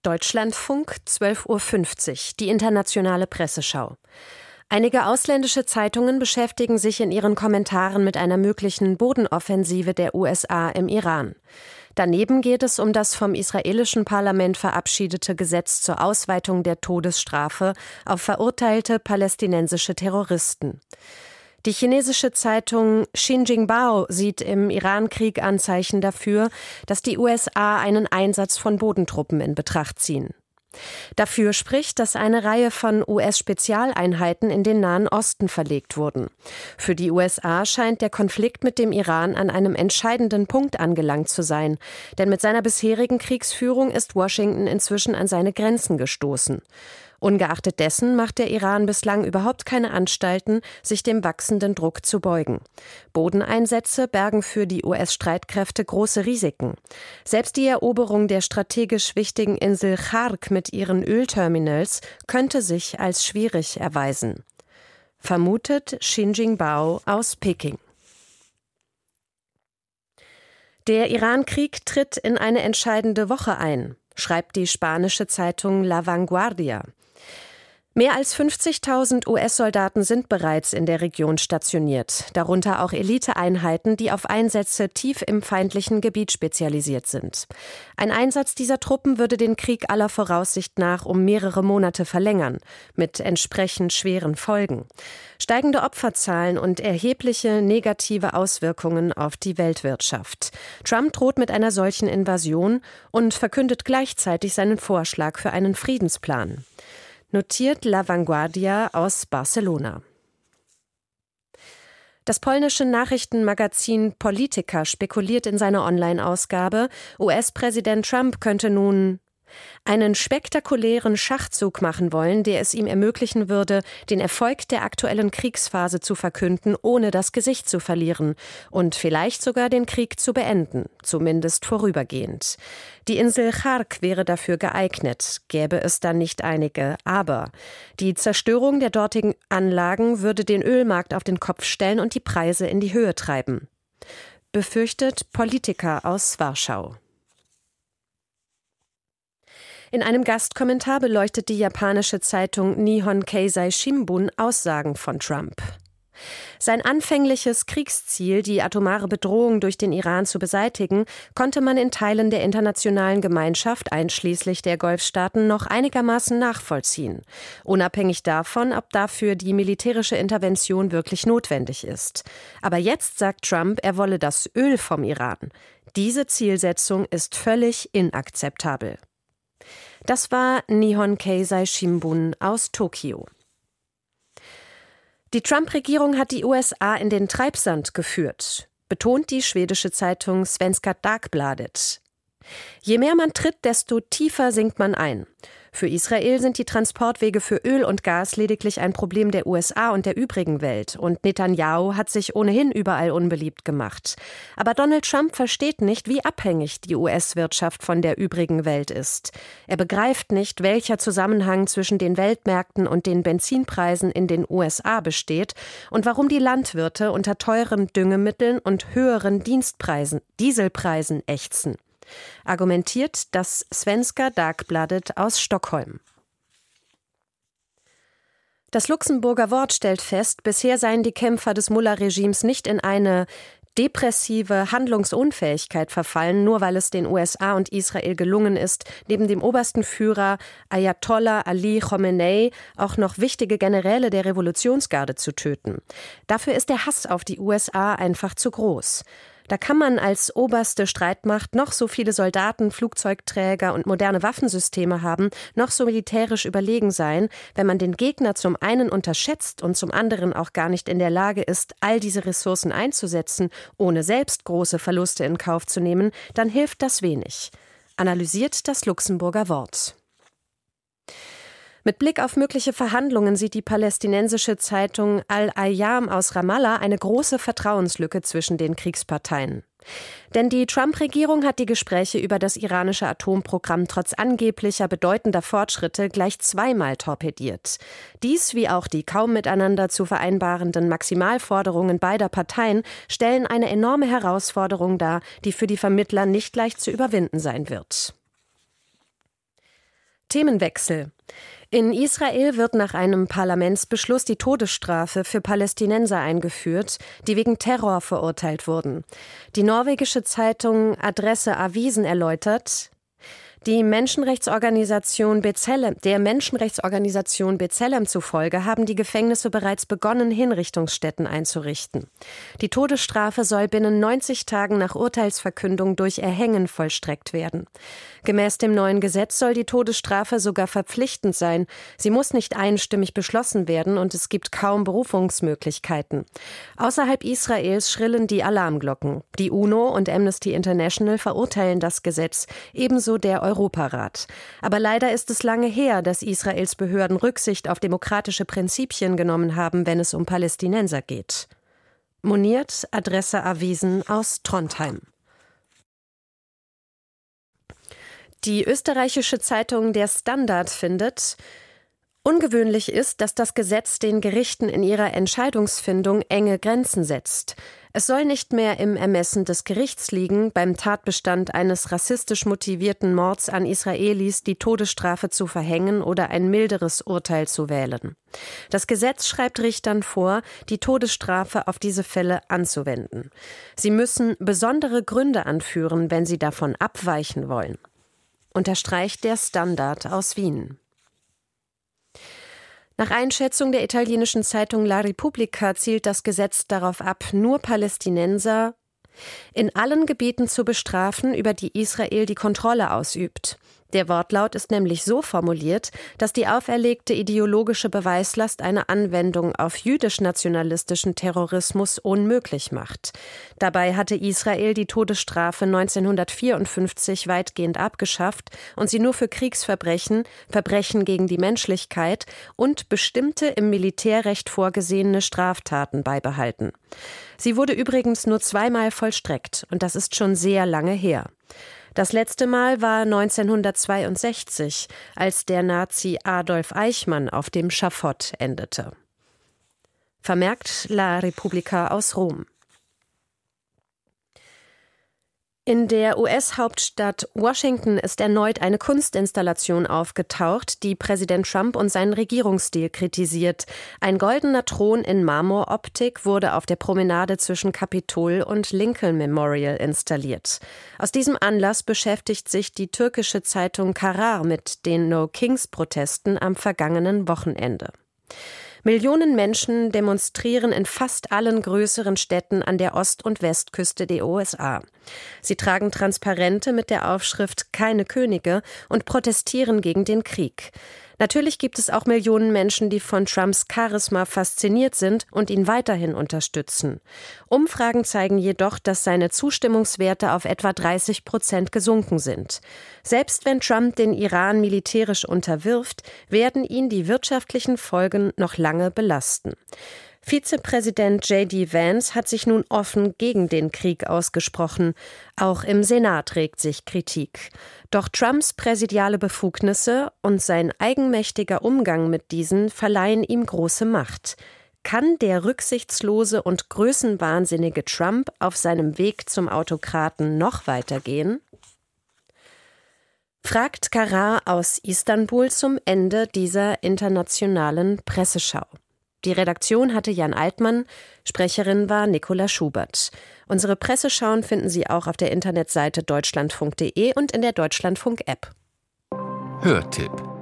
Deutschlandfunk, 12:50 Uhr, die internationale Presseschau. Einige ausländische Zeitungen beschäftigen sich in ihren Kommentaren mit einer möglichen Bodenoffensive der USA im Iran. Daneben geht es um das vom israelischen Parlament verabschiedete Gesetz zur Ausweitung der Todesstrafe auf verurteilte palästinensische Terroristen. Die chinesische Zeitung Xinjiang sieht im Iran-Krieg Anzeichen dafür, dass die USA einen Einsatz von Bodentruppen in Betracht ziehen. Dafür spricht, dass eine Reihe von US-Spezialeinheiten in den Nahen Osten verlegt wurden. Für die USA scheint der Konflikt mit dem Iran an einem entscheidenden Punkt angelangt zu sein, denn mit seiner bisherigen Kriegsführung ist Washington inzwischen an seine Grenzen gestoßen. Ungeachtet dessen macht der Iran bislang überhaupt keine Anstalten, sich dem wachsenden Druck zu beugen. Bodeneinsätze bergen für die US-Streitkräfte große Risiken. Selbst die Eroberung der strategisch wichtigen Insel Chark mit ihren Ölterminals könnte sich als schwierig erweisen. Vermutet Xinjiang aus Peking. Der Iran-Krieg tritt in eine entscheidende Woche ein, schreibt die spanische Zeitung La Vanguardia. Mehr als 50.000 US-Soldaten sind bereits in der Region stationiert, darunter auch Eliteeinheiten, die auf Einsätze tief im feindlichen Gebiet spezialisiert sind. Ein Einsatz dieser Truppen würde den Krieg aller Voraussicht nach um mehrere Monate verlängern, mit entsprechend schweren Folgen. Steigende Opferzahlen und erhebliche negative Auswirkungen auf die Weltwirtschaft. Trump droht mit einer solchen Invasion und verkündet gleichzeitig seinen Vorschlag für einen Friedensplan. Notiert La Vanguardia aus Barcelona. Das polnische Nachrichtenmagazin Polityka spekuliert in seiner Online-Ausgabe, US-Präsident Trump könnte nun einen spektakulären Schachzug machen wollen, der es ihm ermöglichen würde, den Erfolg der aktuellen Kriegsphase zu verkünden, ohne das Gesicht zu verlieren und vielleicht sogar den Krieg zu beenden, zumindest vorübergehend. Die Insel Chark wäre dafür geeignet, gäbe es dann nicht einige, aber die Zerstörung der dortigen Anlagen würde den Ölmarkt auf den Kopf stellen und die Preise in die Höhe treiben. Befürchtet Polityka aus Warschau. In einem Gastkommentar beleuchtet die japanische Zeitung Nihon Keizai Shimbun Aussagen von Trump. Sein anfängliches Kriegsziel, die atomare Bedrohung durch den Iran zu beseitigen, konnte man in Teilen der internationalen Gemeinschaft, einschließlich der Golfstaaten, noch einigermaßen nachvollziehen. Unabhängig davon, ob dafür die militärische Intervention wirklich notwendig ist. Aber jetzt sagt Trump, er wolle das Öl vom Iran. Diese Zielsetzung ist völlig inakzeptabel. Das war Nihon Keizai Shimbun aus Tokio. Die Trump-Regierung hat die USA in den Treibsand geführt, betont die schwedische Zeitung Svenska Dagbladet. Je mehr man tritt, desto tiefer sinkt man ein. Für Israel sind die Transportwege für Öl und Gas lediglich ein Problem der USA und der übrigen Welt. Und Netanyahu hat sich ohnehin überall unbeliebt gemacht. Aber Donald Trump versteht nicht, wie abhängig die US-Wirtschaft von der übrigen Welt ist. Er begreift nicht, welcher Zusammenhang zwischen den Weltmärkten und den Benzinpreisen in den USA besteht und warum die Landwirte unter teuren Düngemitteln und höheren Dieselpreisen ächzen. Argumentiert das Svenska Dagbladet aus Stockholm. Das Luxemburger Wort stellt fest, bisher seien die Kämpfer des Mullah-Regimes nicht in eine depressive Handlungsunfähigkeit verfallen, nur weil es den USA und Israel gelungen ist, neben dem obersten Führer Ayatollah Ali Khamenei auch noch wichtige Generäle der Revolutionsgarde zu töten. Dafür ist der Hass auf die USA einfach zu groß. Da kann man als oberste Streitmacht noch so viele Soldaten, Flugzeugträger und moderne Waffensysteme haben, noch so militärisch überlegen sein. Wenn man den Gegner zum einen unterschätzt und zum anderen auch gar nicht in der Lage ist, all diese Ressourcen einzusetzen, ohne selbst große Verluste in Kauf zu nehmen, dann hilft das wenig. Analysiert das Luxemburger Wort. Mit Blick auf mögliche Verhandlungen sieht die palästinensische Zeitung Al-Ayyam aus Ramallah eine große Vertrauenslücke zwischen den Kriegsparteien. Denn die Trump-Regierung hat die Gespräche über das iranische Atomprogramm trotz angeblicher bedeutender Fortschritte gleich zweimal torpediert. Dies, wie auch die kaum miteinander zu vereinbarenden Maximalforderungen beider Parteien, stellen eine enorme Herausforderung dar, die für die Vermittler nicht leicht zu überwinden sein wird. Themenwechsel. In Israel wird nach einem Parlamentsbeschluss die Todesstrafe für Palästinenser eingeführt, die wegen Terror verurteilt wurden. Die norwegische Zeitung Adresse Avisen erläutert: Der Menschenrechtsorganisation B'Tselem zufolge haben die Gefängnisse bereits begonnen, Hinrichtungsstätten einzurichten. Die Todesstrafe soll binnen 90 Tagen nach Urteilsverkündung durch Erhängen vollstreckt werden. Gemäß dem neuen Gesetz soll die Todesstrafe sogar verpflichtend sein. Sie muss nicht einstimmig beschlossen werden und es gibt kaum Berufungsmöglichkeiten. Außerhalb Israels schrillen die Alarmglocken. Die UNO und Amnesty International verurteilen das Gesetz, ebenso der Europarat. Aber leider ist es lange her, dass Israels Behörden Rücksicht auf demokratische Prinzipien genommen haben, wenn es um Palästinenser geht. Moniert Adresse Avisen aus Trondheim. Die österreichische Zeitung Der Standard findet: Ungewöhnlich ist, dass das Gesetz den Gerichten in ihrer Entscheidungsfindung enge Grenzen setzt. Es soll nicht mehr im Ermessen des Gerichts liegen, beim Tatbestand eines rassistisch motivierten Mords an Israelis die Todesstrafe zu verhängen oder ein milderes Urteil zu wählen. Das Gesetz schreibt Richtern vor, die Todesstrafe auf diese Fälle anzuwenden. Sie müssen besondere Gründe anführen, wenn sie davon abweichen wollen. Unterstreicht der Standard aus Wien. Nach Einschätzung der italienischen Zeitung La Repubblica zielt das Gesetz darauf ab, nur Palästinenser in allen Gebieten zu bestrafen, über die Israel die Kontrolle ausübt. Der Wortlaut ist nämlich so formuliert, dass die auferlegte ideologische Beweislast eine Anwendung auf jüdisch-nationalistischen Terrorismus unmöglich macht. Dabei hatte Israel die Todesstrafe 1954 weitgehend abgeschafft und sie nur für Kriegsverbrechen, Verbrechen gegen die Menschlichkeit und bestimmte im Militärrecht vorgesehene Straftaten beibehalten. Sie wurde übrigens nur 2-mal vollstreckt und das ist schon sehr lange her. Das letzte Mal war 1962, als der Nazi Adolf Eichmann auf dem Schafott endete. Vermerkt La Repubblica aus Rom. In der US-Hauptstadt Washington ist erneut eine Kunstinstallation aufgetaucht, die Präsident Trump und seinen Regierungsstil kritisiert. Ein goldener Thron in Marmoroptik wurde auf der Promenade zwischen Kapitol und Lincoln Memorial installiert. Aus diesem Anlass beschäftigt sich die türkische Zeitung Karar mit den No-Kings-Protesten am vergangenen Wochenende. Millionen Menschen demonstrieren in fast allen größeren Städten an der Ost- und Westküste der USA. Sie tragen Transparente mit der Aufschrift »Keine Könige« und protestieren gegen den Krieg. Natürlich gibt es auch Millionen Menschen, die von Trumps Charisma fasziniert sind und ihn weiterhin unterstützen. Umfragen zeigen jedoch, dass seine Zustimmungswerte auf etwa 30% gesunken sind. Selbst wenn Trump den Iran militärisch unterwirft, werden ihn die wirtschaftlichen Folgen noch lange belasten. Vizepräsident J.D. Vance hat sich nun offen gegen den Krieg ausgesprochen. Auch im Senat regt sich Kritik. Doch Trumps präsidiale Befugnisse und sein eigenmächtiger Umgang mit diesen verleihen ihm große Macht. Kann der rücksichtslose und größenwahnsinnige Trump auf seinem Weg zum Autokraten noch weitergehen? Fragt Karar aus Istanbul zum Ende dieser internationalen Presseschau. Die Redaktion hatte Jan Altmann, Sprecherin war Nicola Schubert. Unsere Presseschauen finden Sie auch auf der Internetseite deutschlandfunk.de und in der Deutschlandfunk-App. Hörtipp